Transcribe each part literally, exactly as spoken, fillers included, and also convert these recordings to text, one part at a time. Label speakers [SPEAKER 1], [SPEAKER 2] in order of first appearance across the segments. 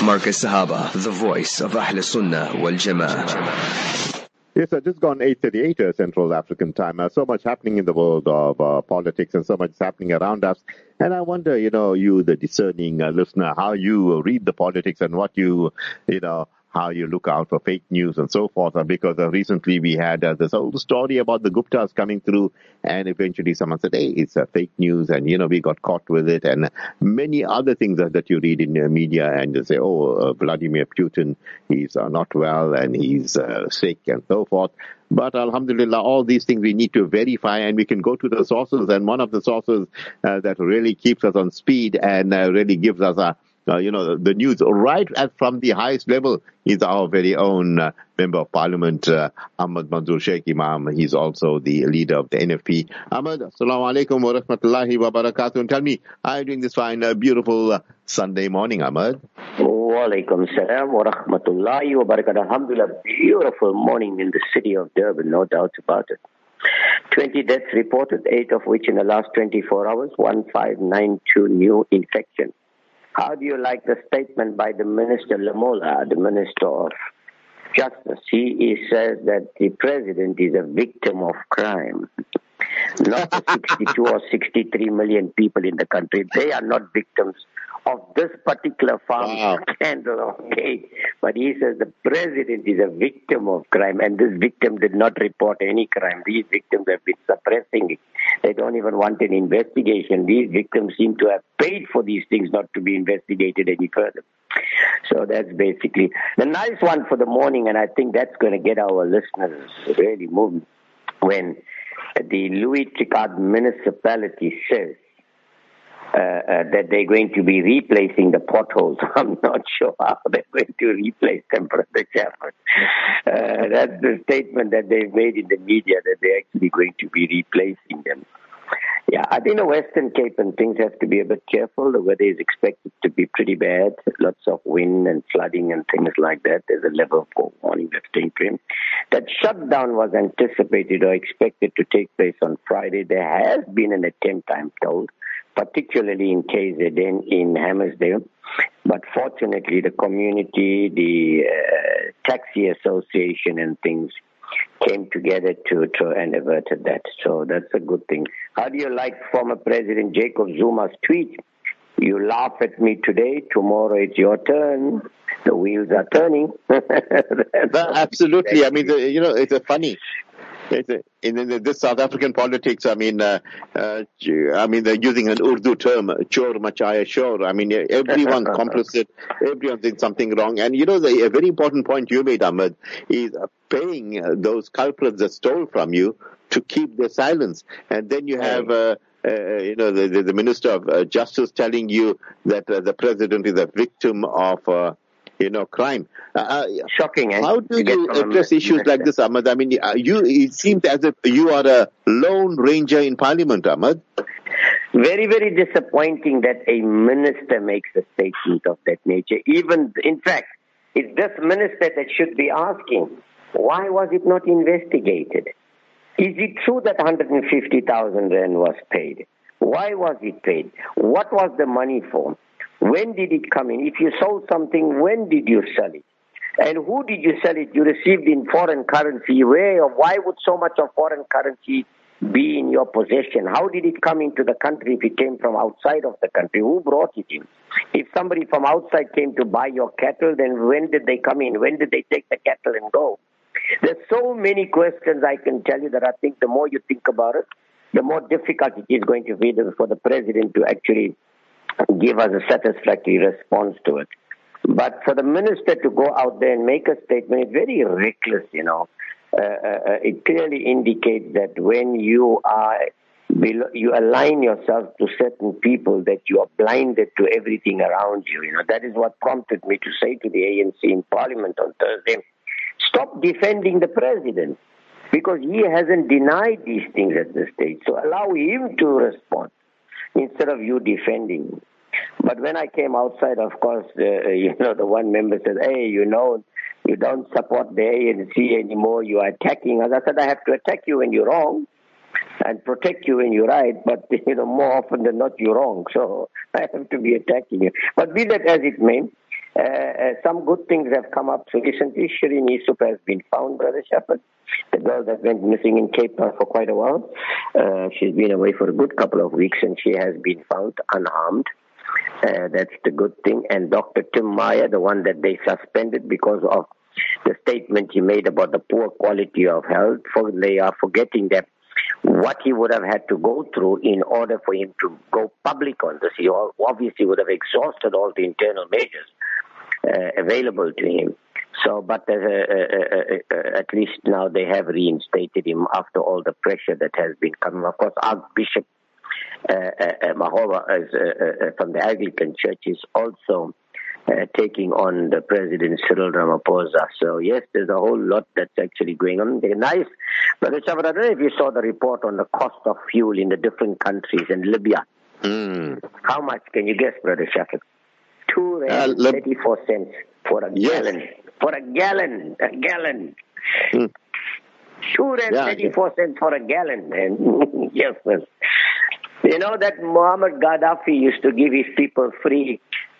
[SPEAKER 1] Marcus Sahaba, the voice of Ahl Sunnah wal Jama'ah.
[SPEAKER 2] Yes, sir. Just gone eight thirty-eight uh, Central African time. Uh, so much happening in the world of uh, politics and so much happening around us. And I wonder, you know, you, the discerning uh, listener, how you uh, read the politics and what you, you know, how you look out for fake news and so forth. Uh, because uh, recently we had uh, this whole story about the Guptas coming through, and eventually someone said, hey, it's uh, fake news, and, you know, we got caught with it, and many other things uh, that you read in the media, and you say, oh, uh, Vladimir Putin, he's uh, not well, and he's uh, sick, and so forth. But alhamdulillah, all these things we need to verify, and we can go to the sources, and one of the sources uh, that really keeps us on speed and uh, really gives us a Uh, you know, the, the news right at from the highest level is our very own uh, Member of Parliament, uh, Ahmad Manzoor Sheikh Imam. He's also the leader of the N F P. Ahmad, assalamu alaikum wa rahmatullahi wa barakatuh. And tell me, how are you doing this fine, uh, beautiful uh, Sunday morning, Ahmad?
[SPEAKER 3] Wa alaikum salam wa rahmatullahi wa barakatuh. Alhamdulillah, beautiful morning in the city of Durban, no doubt about it. twenty deaths reported, eight of which in the last twenty-four hours, one five nine two new infections. How do you like the statement by the Minister Lamola, the Minister of Justice? He, he says that the president is a victim of crime. Not the sixty-two or sixty-three million people in the country. They are not victims of this particular farm wow. scandal, okay? But he says the president is a victim of crime, and this victim did not report any crime. These victims have been suppressing it. They don't even want an investigation. These victims seem to have paid for these things not to be investigated any further. So that's basically the nice one for the morning, and I think that's going to get our listeners really moving when the Louis Tricard municipality says uh, uh, that they're going to be replacing the potholes. I'm not sure how they're going to replace them, Brother Chairman. Uh, that's the statement that they've made in the media, that they're actually going to be replacing them. Yeah, I think the Western Cape and things have to be a bit careful. The weather is expected to be pretty bad. Lots of wind and flooding and things like that. There's a level of warning that's taking place. That shutdown was anticipated or expected to take place on Friday. There has been an attempt, I'm told, particularly in K Z N, in Hammersdale. But fortunately, the community, the uh, taxi association and things came together to try and averted that. So that's a good thing. How do you like former President Jacob Zuma's tweet? You laugh at me today, tomorrow it's your turn. The wheels are turning.
[SPEAKER 2] Well, absolutely. I mean, the, you know, it's a funny. It's a, in, in this South African politics, I mean, uh, uh, I mean, they're using an Urdu term, chor machaya shor. I mean, everyone's complicit, everyone's doing something wrong. And, you know, the, a very important point you made, Ahmed, is paying uh, those culprits that stole from you to keep their silence. And then you have, uh, uh, you know, the, the, the Minister of uh, Justice telling you that uh, the president is a victim of uh, you know, crime. Uh,
[SPEAKER 3] Shocking. Eh?
[SPEAKER 2] How do you address issues like this, Ahmad? I mean, you, it seems as if you are a lone ranger in Parliament, Ahmad.
[SPEAKER 3] Very, very disappointing that a minister makes a statement of that nature. Even, in fact, it's this minister that should be asking, why was it not investigated? Is it true that one hundred fifty thousand rand was paid? Why was it paid? What was the money for? When did it come in? If you sold something, when did you sell it? And who did you sell it? You received in foreign currency. Where or why would so much of foreign currency be in your possession? How did it come into the country if it came from outside of the country? Who brought it in? If somebody from outside came to buy your cattle, then when did they come in? When did they take the cattle and go? There's so many questions I can tell you that I think the more you think about it, the more difficult it is going to be for the president to actually give us a satisfactory response to it. But for the minister to go out there and make a statement, it's very reckless, you know. Uh, uh, it clearly indicates that when you are, below, you align yourself to certain people, that you are blinded to everything around you. You know, that is what prompted me to say to the A N C in Parliament on Thursday, stop defending the president, because he hasn't denied these things at this stage. So allow him to respond instead of you defending. But when I came outside, of course, uh, you know, the one member said, hey, you know, you don't support the A N C anymore, you are attacking us. I said, I have to attack you when you're wrong and protect you when you're right, but, you know, more often than not, you're wrong. So I have to be attacking you. But be that as it may, uh, uh, some good things have come up recently. Shireen Yusuf has been found, Brother Shepherd, the girl that went missing in Cape Town for quite a while. Uh, she's been away for a good couple of weeks, and she has been found unharmed. Uh, that's the good thing. And Doctor Tim Meyer, the one that they suspended because of the statement he made about the poor quality of health, for, they are forgetting that what he would have had to go through in order for him to go public on this. He obviously would have exhausted all the internal measures uh, available to him. So, but uh, uh, uh, uh, at least now they have reinstated him after all the pressure that has been coming. Of course, Archbishop uh, uh, Mahova is, uh, uh, from the Anglican Church is also Uh, taking on the President Cyril Ramaphosa. So yes, there's a whole lot that's actually going on. They're nice. Brother Chavra, I don't know if you saw the report on the cost of fuel in the different countries in Libya.
[SPEAKER 2] Mm.
[SPEAKER 3] How much can you guess, Brother Shafik? Two
[SPEAKER 2] Uh,
[SPEAKER 3] and
[SPEAKER 2] Lib-
[SPEAKER 3] thirty-four cents for a
[SPEAKER 2] Yes.
[SPEAKER 3] gallon. For a gallon. A gallon.
[SPEAKER 2] Mm.
[SPEAKER 3] Two and
[SPEAKER 2] Yeah,
[SPEAKER 3] thirty-four cents for a gallon, man. Yes, man. You know that Muammar Gaddafi used to give his people free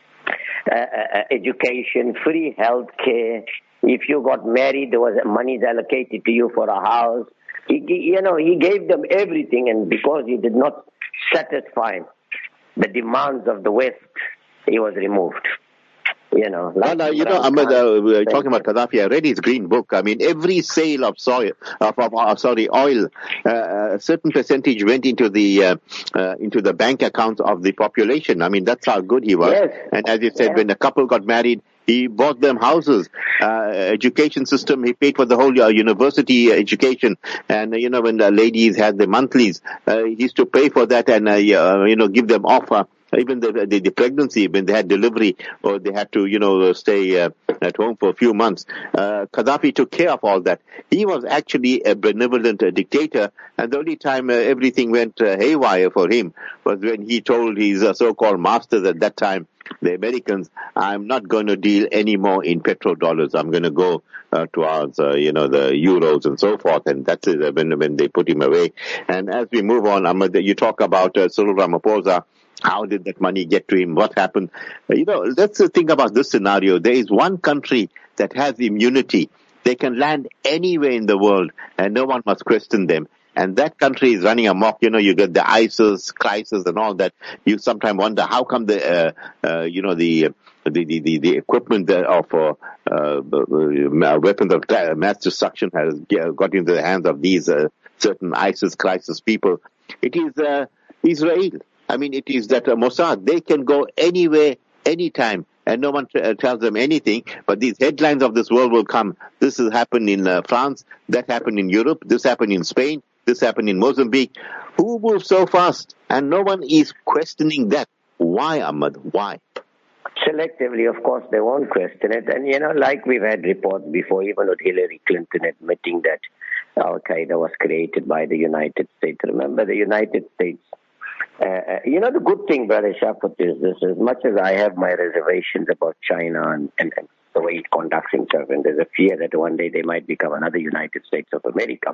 [SPEAKER 3] Uh, uh, education, free health care. If you got married, there was money allocated to you for a house. He, you know, he gave them everything, and because he did not satisfy the demands of the West, he was removed. You know, like
[SPEAKER 2] no, no, you know, Ahmed, uh, we're talking about Gaddafi. I read his green book. I mean, every sale of soil, of, of uh, sorry, oil, uh, a certain percentage went into the uh, uh, into the bank accounts of the population. I mean, that's how good he was.
[SPEAKER 3] Yes.
[SPEAKER 2] And as you said,
[SPEAKER 3] Yeah.
[SPEAKER 2] when a couple got married, he bought them houses, uh, education system. He paid for the whole uh, university education. And, uh, you know, when the ladies had the monthlies, uh, he used to pay for that and, uh, you know, give them off. Uh, Even the, the the pregnancy, when they had delivery or they had to, you know, stay uh, at home for a few months, uh, Gaddafi took care of all that. He was actually a benevolent uh, dictator, and the only time uh, everything went uh, haywire for him was when he told his uh, so-called masters at that time, the Americans, I'm not going to deal anymore in petrodollars. I'm going to go uh, towards, uh, you know, the euros and so forth. And that's it, uh, when, when they put him away. And as we move on, Ahmed, you talk about uh, Cyril Ramaphosa. How did that money get to him? What happened? Uh, you know, let's uh, think about this scenario. There is one country that has immunity. They can land anywhere in the world and no one must question them. And that country is running amok. You know, you get the ISIS crisis and all that. You sometimes wonder how come the, uh, uh, you know, the, the, the, the, the equipment of uh, uh, weapons of mass destruction has got into the hands of these uh, certain ISIS crisis people. It is uh, Israel. I mean, it is that uh, Mossad, they can go anywhere, anytime, and no one t- uh, tells them anything. But these headlines of this world will come. This has happened in uh, France, that happened in Europe, this happened in Spain, this happened in Mozambique. Who moves so fast? And no one is questioning that. Why, Ahmad? Why?
[SPEAKER 3] Selectively, of course, they won't question it. And, you know, like we've had reports before, even with Hillary Clinton admitting that Al-Qaeda was created by the United States. Remember, the United States Uh, you know, the good thing, Brother Shafat, is this: as much as I have my reservations about China and, and, and the way it conducts himself, and there's a fear that one day they might become another United States of America.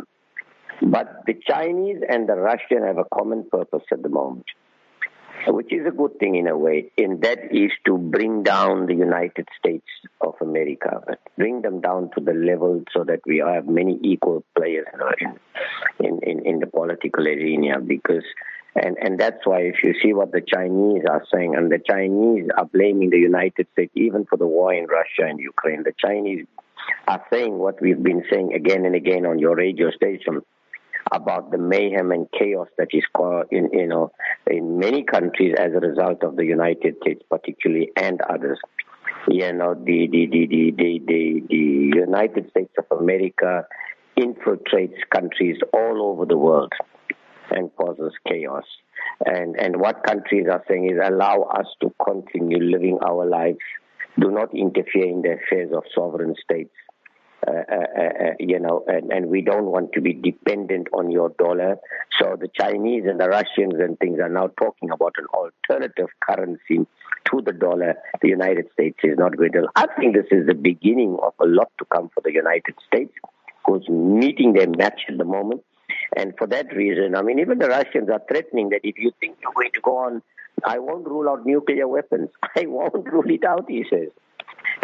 [SPEAKER 3] But the Chinese and the Russian have a common purpose at the moment, which is a good thing in a way, and that is to bring down the United States of America, but bring them down to the level so that we have many equal players in, in, in, in the political arena, because And and that's why if you see what the Chinese are saying, and the Chinese are blaming the United States even for the war in Russia and Ukraine. The Chinese are saying what we've been saying again and again on your radio station about the mayhem and chaos that is in, you know, in many countries as a result of the United States particularly and others. You know, the, the, the, the, the, the, the United States of America infiltrates countries all over the world and causes chaos. And and what countries are saying is allow us to continue living our lives. Do not interfere in the affairs of sovereign states. Uh, uh, uh, you know, and, and we don't want to be dependent on your dollar. So the Chinese and the Russians and things are now talking about an alternative currency to the dollar. The United States is not going to. I think this is the beginning of a lot to come for the United States, who's meeting their match at the moment. And for that reason, I mean, even the Russians are threatening that if you think you're going to go on, I won't rule out nuclear weapons. I won't rule it out, he says.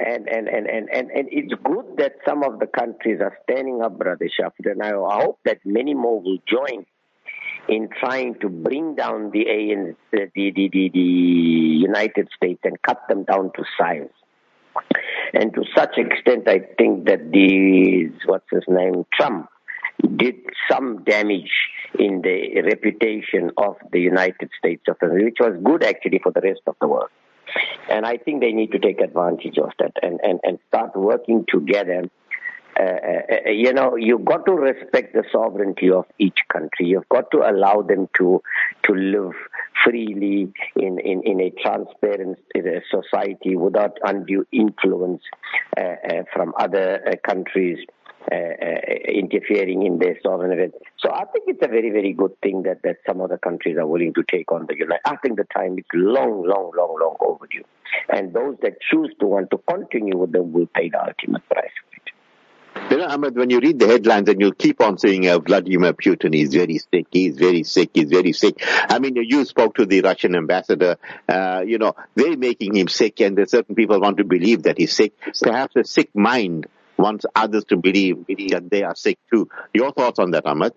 [SPEAKER 3] And, and, and, and, and, and it's good that some of the countries are standing up, Brother Shafir, and I hope that many more will join in trying to bring down the, A N, the, the, the, the United States and cut them down to size. And to such extent, I think that the, what's his name, Trump, did some damage in the reputation of the United States of America, which was good actually for the rest of the world. And I think they need to take advantage of that and, and, and start working together. Uh, uh, you know, you've got to respect the sovereignty of each country. You've got to allow them to to live freely in, in, in a transparent society without undue influence uh, uh, from other uh, countries uh, uh, interfering in their sovereignty. So I think it's a very, very good thing that, that some other countries are willing to take on the United. I think the time is long, long, long, long overdue. And those that choose to want to continue with them will pay the ultimate price.
[SPEAKER 2] You know, Ahmed, when you read the headlines and you keep on saying uh, Vladimir Putin is very sick, he's very sick, he's very sick. I mean, you spoke to the Russian ambassador, uh, you know, they're making him sick and there certain people want to believe that he's sick. Perhaps a sick mind wants others to believe that they are sick too. Your thoughts on that, Ahmed?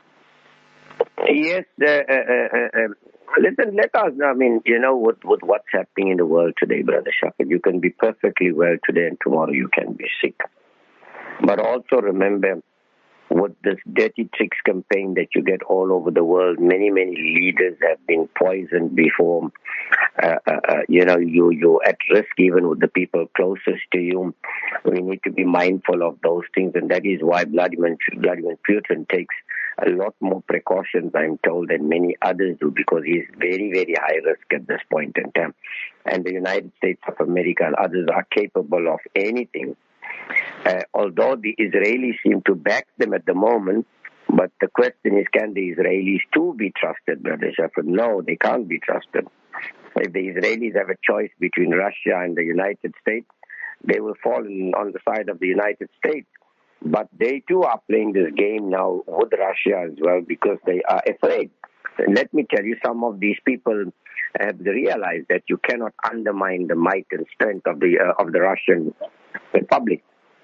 [SPEAKER 3] Yes, uh, uh, uh, uh, listen, let us know. I mean, you know, with, with what's happening in the world today, Brother Shafir, you can be perfectly well today and tomorrow you can be sick. But also remember, with this dirty tricks campaign that you get all over the world, many, many leaders have been poisoned before. Uh, uh, uh, you know, you, you're at risk even with the people closest to you. We need to be mindful of those things, and that is why Vladimir, Vladimir Putin takes a lot more precautions, I'm told, than many others do, because he's very, very high risk at this point in time. And the United States of America and others are capable of anything. Uh, although the Israelis seem to back them at the moment, but the question is, can the Israelis too be trusted, Brother Shafir? No, they can't be trusted. If the Israelis have a choice between Russia and the United States, they will fall in, on the side of the United States. But they too are playing this game now with Russia as well because they are afraid. And let me tell you, some of these people have realized that you cannot undermine the might and strength of the uh, of the Russian Republic.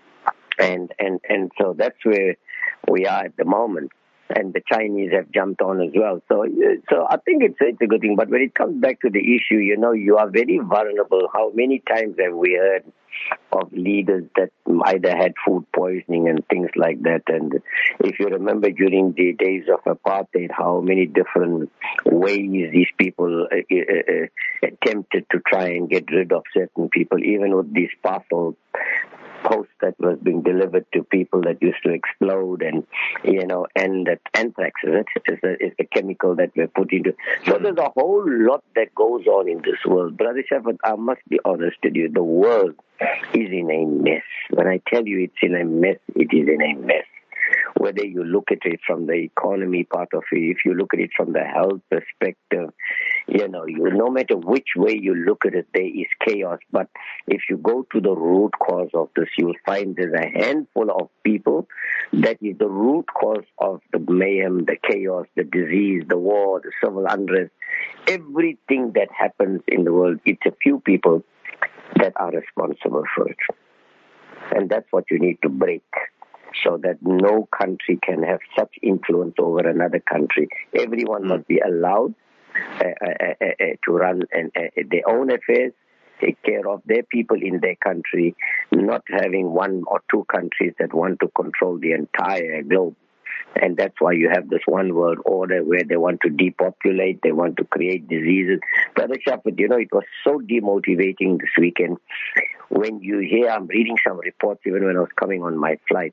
[SPEAKER 3] And, and, and so that's where we are at the moment. And the Chinese have jumped on as well. So, so I think it's, it's a good thing. But when it comes back to the issue, you know, you are very vulnerable. How many times have we heard of leaders that either had food poisoning and things like that? And if you remember during the days of apartheid, how many different ways these people uh, uh, attempted to try and get rid of certain people, even with these parcels. Post that was being delivered to people that used to explode, and you know, and that anthrax is it is a, is a chemical that we're put into. So there's a whole lot that goes on in this world, Brother Shafir. I must be honest with you, the world is in a mess. When I tell you it's in a mess, it is in a mess. Whether you look at it from the economy part of it, if you look at it from the health perspective, you know, you, no matter which way you look at it, there is chaos. But if you go to the root cause of this, you'll find there's a handful of people that is the root cause of the mayhem, the chaos, the disease, the war, the civil unrest. Everything that happens in the world, it's a few people that are responsible for it. And that's what you need to break, so that no country can have such influence over another country. Everyone mm. must be allowed uh, uh, uh, uh, to run and, uh, their own affairs, take care of their people in their country, not having one or two countries that want to control the entire globe. And that's why you have this one world order where they want to depopulate, they want to create diseases. Brother Shafir, you know, it was so demotivating this weekend when you hear, I'm reading some reports even when I was coming on my flight.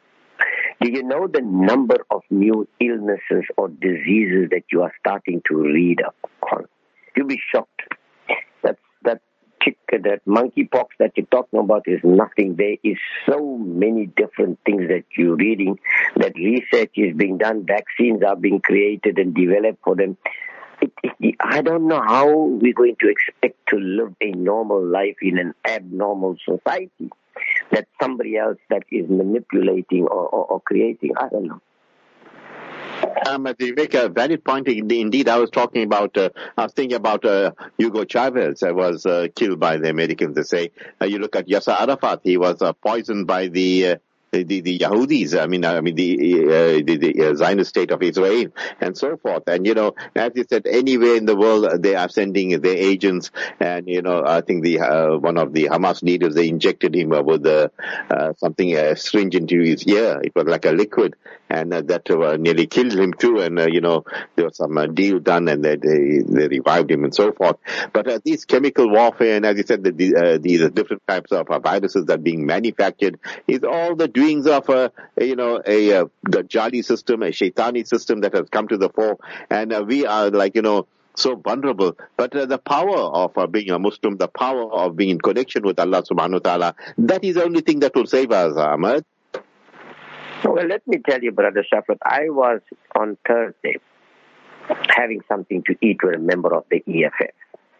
[SPEAKER 3] Do you know the number of new illnesses or diseases that you are starting to read up on? You'll be shocked. That's, that chick, that monkeypox that you're talking about is nothing. There is so many different things that you're reading, that research is being done, vaccines are being created and developed for them. It, it, I don't know how we're going to expect to live a normal life in an abnormal society that somebody else that is manipulating or, or, or creating. I don't know.
[SPEAKER 2] Um, you make a valid point. Indeed, I was talking about, uh, I was thinking about uh, Hugo Chavez. I was uh, killed by the Americans, they say. Uh, you look at Yasser Arafat, he was uh, poisoned by the... Uh, The, the, the Yahudis, I mean, I mean the uh, the, the uh, Zionist state of Israel, and so forth. And you know, as you said, anywhere in the world they are sending their agents. And you know, I think the uh, one of the Hamas leaders, they injected him uh, with uh, uh, something uh, syringe into his ear. It was like a liquid, and uh, that uh, nearly killed him too. And uh, you know, there was some uh, deal done, and they, they they revived him and so forth. But uh, these chemical warfare, and as you said, the, the, uh, these different types of uh, viruses that are being manufactured is all the doings of a, you know, a, uh, the Jali system, a Shaitani system that has come to the fore. And uh, we are like, you know, so vulnerable. But uh, the power of uh, being a Muslim, the power of being in connection with Allah subhanahu wa ta'ala, that is the only thing that will save us, Ahmad.
[SPEAKER 3] Well, let me tell you, Brother Shafat, I was on Thursday having something to eat with a member of the E F F.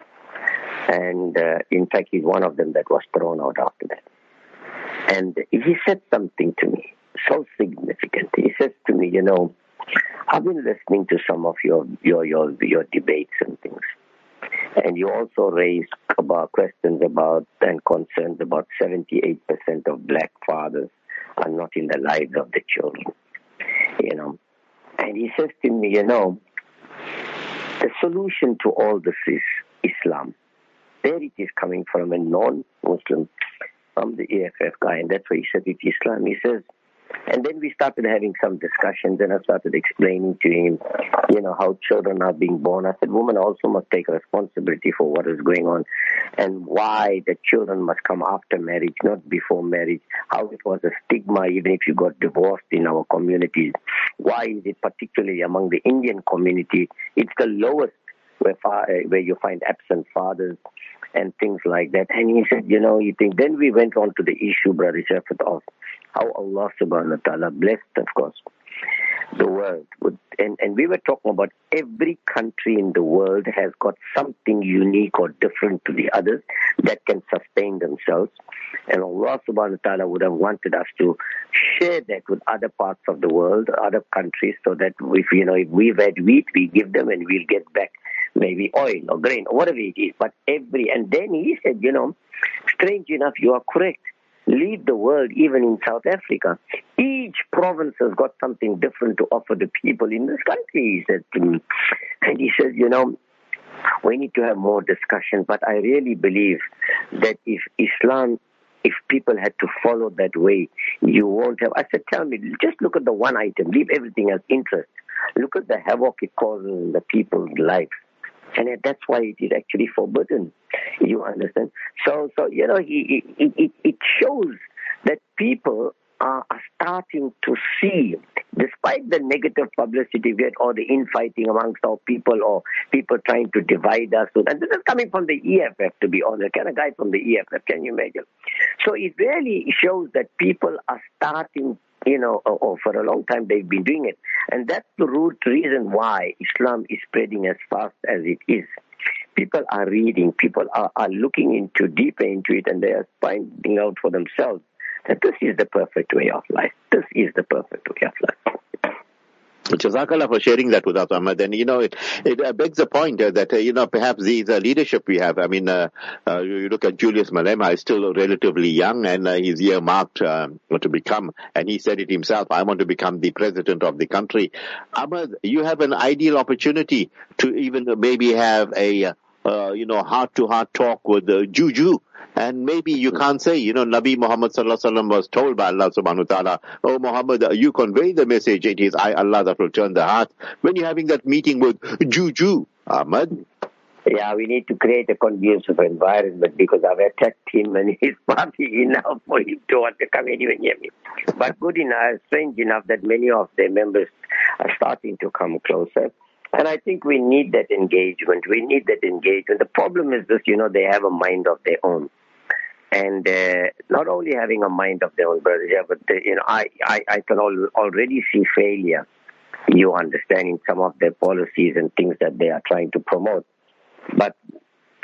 [SPEAKER 3] And uh, in fact, he's one of them that was thrown out after that. And he said something to me, so significant. He says to me, you know, I've been listening to some of your your your, your debates and things. And you also raised about questions about and concerns about seventy-eight percent of black fathers are not in the lives of the children. You know. And he says to me, you know, the solution to all this is Islam. There it is coming from a non-Muslim, from the E F F guy, and that's why he said it's Islam. He says, and then we started having some discussions, and I started explaining to him, you know, how children are being born. I said, women also must take responsibility for what is going on, and why the children must come after marriage, not before marriage, how it was a stigma even if you got divorced in our communities. Why is it particularly among the Indian community, it's the lowest where, fa- where you find absent fathers and things like that. And he said, you know, you think, then we went on to the issue, Brother Shafat, of how Allah subhanahu wa ta'ala blessed, of course, the world. And, and we were talking about every country in the world has got something unique or different to the others that can sustain themselves. And Allah subhanahu wa ta'ala would have wanted us to share that with other parts of the world, other countries, so that if, you know, if we've had wheat, we give them and we'll get back maybe oil or grain or whatever it is. But every, and then he said, you know, strange enough, you are correct. Leave the world, even in South Africa. Each province has got something different to offer the people in this country, he said to me. And he says, you know, we need to have more discussion, but I really believe that if Islam, if people had to follow that way, you won't have. I said, tell me, just look at the one item, leave everything as interest. Look at the havoc it causes in the people's lives. And that's why it is actually forbidden. You understand? So, so you know, it, it, it shows that people are, are starting to see, despite the negative publicity we get or the infighting amongst our people or people trying to divide us. And this is coming from the E F F, to be honest. Can a guy from the E F F, can you imagine? So it really shows that people are starting, you know, or, or for a long time they've been doing it. And that's the root reason why Islam is spreading as fast as it is. People are reading, people are, are looking into deeper into it, and they are finding out for themselves that this is the perfect way of life. This is the perfect way of life.
[SPEAKER 2] Jazakallah for sharing that with us, Ahmad. And, you know, it, it uh, begs the point uh, that, uh, you know, perhaps these uh, leadership we have, I mean, uh, uh, you look at Julius Malema, is still relatively young, and uh, he's earmarked uh, to become, and he said it himself, I want to become the president of the country. Ahmad, you have an ideal opportunity to even maybe have a, uh, you know, heart-to-heart talk with uh, Juju. And maybe you can't say, you know, Nabi Muhammad sallallahu alaihi wasallam was told by Allah subhanahu wa ta'ala, oh Muhammad, you convey the message, it is I, Allah, that will turn the heart. When you're having that meeting with Juju, Ahmad.
[SPEAKER 3] Yeah, we need to create a conducive environment because I've attacked him and his party enough for him to want to come anywhere near me. But good enough, strange enough that many of their members are starting to come closer. And I think we need that engagement. We need that engagement. The problem is this, you know, they have a mind of their own. And uh, not only having a mind of their own, brother, yeah, but, uh, you know, I, I, I can al- already see failure, you understand, in some of their policies and things that they are trying to promote. But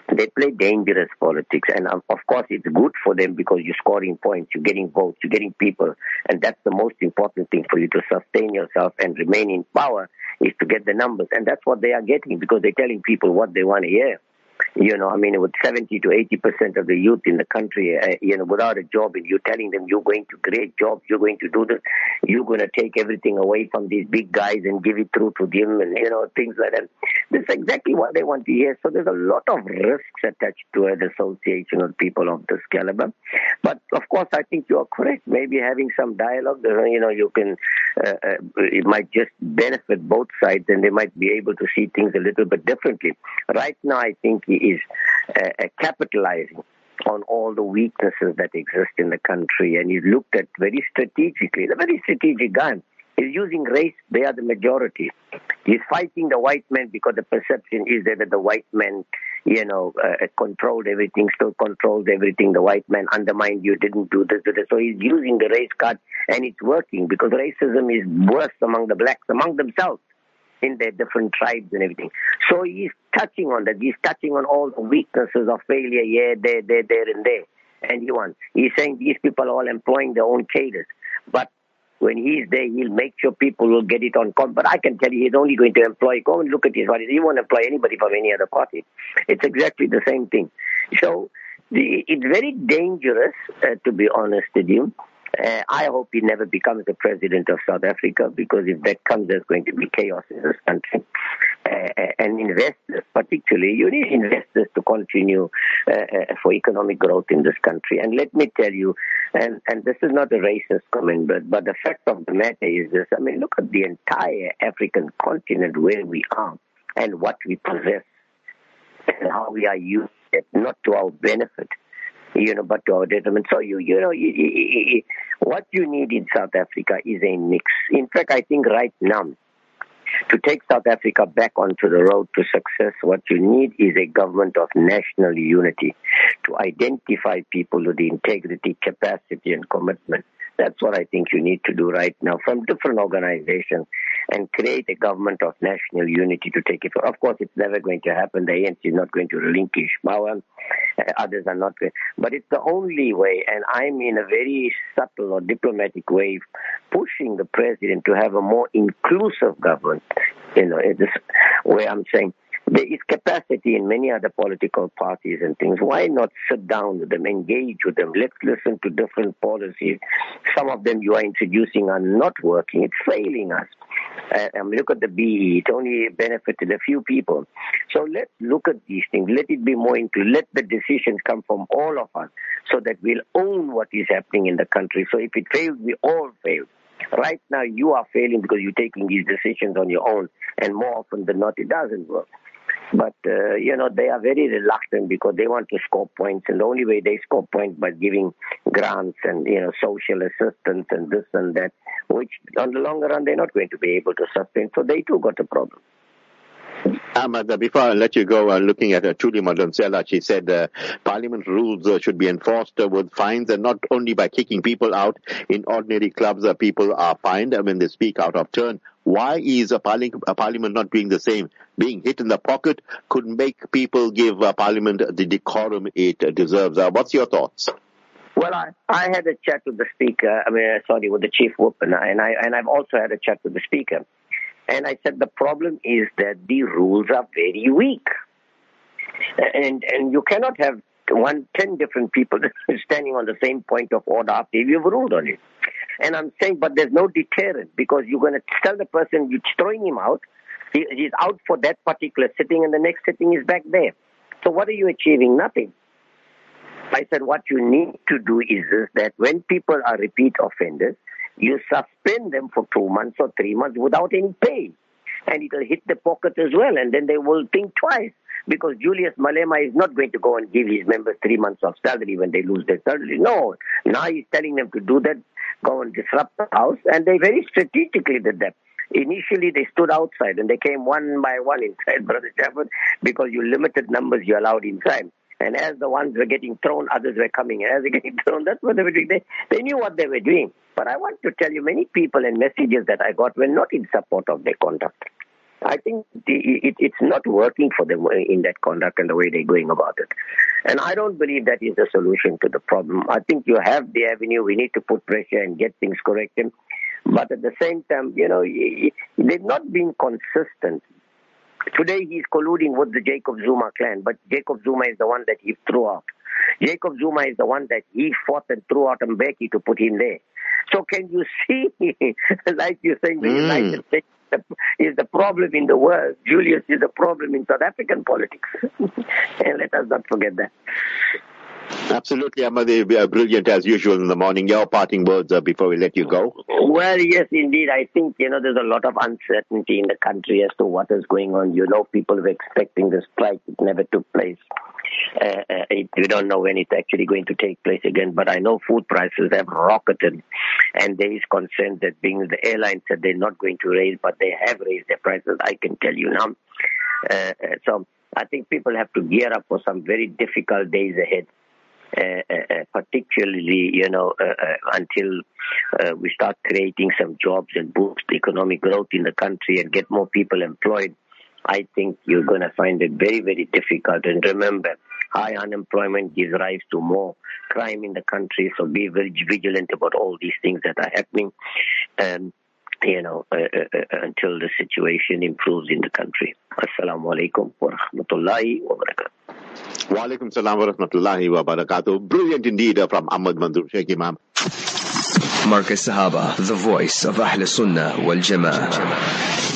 [SPEAKER 3] They play dangerous politics, and um, of course it's good for them because you're scoring points, you're getting votes, you're getting people, and that's the most important thing for you to sustain yourself and remain in power is to get the numbers, and that's what they are getting because they're telling people what they want to hear. You know, I mean, with seventy to eighty percent of the youth in the country, uh, you know, without a job, and you're telling them you're going to create jobs, you're going to do this, you're going to take everything away from these big guys and give it through to them, and, you know, things like that. This is exactly what they want to hear. So there's a lot of risks attached to an association of people of this caliber. But, of course, I think you are correct. Maybe having some dialogue, you know, you can, uh, uh, it might just benefit both sides, and they might be able to see things a little bit differently. Right now, I think he is uh, uh, capitalizing on all the weaknesses that exist in the country, and he's looked at very strategically. He's a very strategic guy. He's using race. They are the majority. He's fighting the white men because the perception is that the white men, you know, uh, controlled everything, still controls everything. The white man undermined you, didn't do this, this. So he's using the race card, and it's working because racism is worse among the blacks, among themselves, in their different tribes and everything. So he's touching on that. He's touching on all the weaknesses of failure here, there, there, there, and there. And he wants. He's saying these people are all employing their own cadres. But when he's there, he'll make sure people will get it on. But I can tell you, he's only going to employ. Go and look at his party. He won't employ anybody from any other party. It's exactly the same thing. So the, it's very dangerous, uh, to be honest with you. Uh, I hope he never becomes the president of South Africa, because if that comes, there's going to be chaos in this country. Uh, and investors, particularly, you need investors to continue uh, uh, for economic growth in this country. And let me tell you, and, and this is not a racist comment, but, but the fact of the matter is this. I mean, look at the entire African continent where we are and what we possess and how we are used it, not to our benefit, you know, but to our detriment. So, you you know, you, you, you, what you need in South Africa is a mix. In fact, I think right now, to take South Africa back onto the road to success, what you need is a government of national unity to identify people with the integrity, capacity, and commitment. That's what I think you need to do right now from different organizations and create a government of national unity to take it. Of course, it's never going to happen. The A N C is not going to relinquish power. Uh, others are not going. But it's the only way, and I'm in a very subtle or diplomatic way pushing the president to have a more inclusive government. You know, it's where I'm saying there is capacity in many other political parties and things. Why not sit down with them, engage with them? Let's listen to different policies. Some of them you are introducing are not working. It's failing us. Uh, um, look at the B E. It only benefited a few people. So let's look at these things. Let it be more into, let the decisions come from all of us so that we'll own what is happening in the country. So if it fails, we all fail. Right now, you are failing because you're taking these decisions on your own, and more often than not, it doesn't work. But, uh, you know, they are very reluctant because they want to score points, and the only way they score points by giving grants and, you know, social assistance and this and that, which on the longer run, they're not going to be able to sustain. So they too got a problem.
[SPEAKER 2] Ahmad, uh, before I let you go, uh, looking at uh, Thuli Madonsela, she said uh, Parliament rules uh, should be enforced uh, with fines, and not only by kicking people out. In ordinary clubs, uh, people are fined uh, when they speak out of turn. Why is a, parli- a Parliament not doing the same? Being hit in the pocket could make people give uh, Parliament the decorum it uh, deserves. Uh, what's your thoughts?
[SPEAKER 3] Well, I, I had a chat with the Speaker, I mean, sorry, with the Chief Whip, and, I, and, I, and I've also had a chat with the Speaker. And I said the problem is that the rules are very weak. And and you cannot have one, ten different people standing on the same point of order after you've ruled on it. And I'm saying, but there's no deterrent, because you're going to tell the person you're throwing him out. He, he's out for that particular sitting, and the next sitting is back there. So what are you achieving? Nothing. I said what you need to do is this, that when people are repeat offenders, you suspend them for two months or three months without any pay. And it will hit the pocket as well. And then they will think twice. Because Julius Malema is not going to go and give his members three months of salary when they lose their salary. No. Now he's telling them to do that, go and disrupt the house. And they very strategically did that. Initially, they stood outside and they came one by one inside, Brother Shepherd, because you limited numbers you allowed inside. And as the ones were getting thrown, others were coming. And as they were getting thrown, that's what they were doing. They, they knew what they were doing. But I want to tell you, many people and messages that I got were not in support of their conduct. I think the, it, it's not working for them in that conduct and the way they're going about it. And I don't believe that is the solution to the problem. I think you have the avenue. We need to put pressure and get things corrected. But at the same time, you know, they've not been consistent. Today he's colluding with the Jacob Zuma clan, but Jacob Zuma is the one that he threw out. Jacob Zuma is the one that he fought and threw out Mbeki to put him there. So can you see, like you're saying, the mm. United States is the problem in the world. Julius is the problem in South African politics. And let us not forget that.
[SPEAKER 2] Absolutely, Ahmad. Brilliant as usual in the morning. Your parting words uh, before we let you go.
[SPEAKER 3] Well, yes, indeed. I think, you know, there's a lot of uncertainty in the country as to what is going on. You know, people were expecting the strike. It never took place. Uh, uh, it, we don't know when it's actually going to take place again. But I know food prices have rocketed. And there is concern that being the airlines said they're not going to raise, but they have raised their prices, I can tell you now. Uh, uh, so I think people have to gear up for some very difficult days ahead. Uh, uh, particularly, you know, uh, uh, until uh, we start creating some jobs and boost economic growth in the country and get more people employed, I think you're going to find it very, very difficult. And remember, high unemployment gives rise to more crime in the country, so be very vigilant about all these things that are happening, um, you know, uh, uh, uh, until the situation improves in the country. Assalamu alaikum wa rahmatullahi wa barakatuh.
[SPEAKER 2] Wa alaikum salam wa rahmatullahi wa barakatuh. Brilliant indeed uh, from Ahmad Manzoor Sheikh Imam.
[SPEAKER 1] Marcus Sahaba, the voice of Ahl Sunnah wal Jama'ah.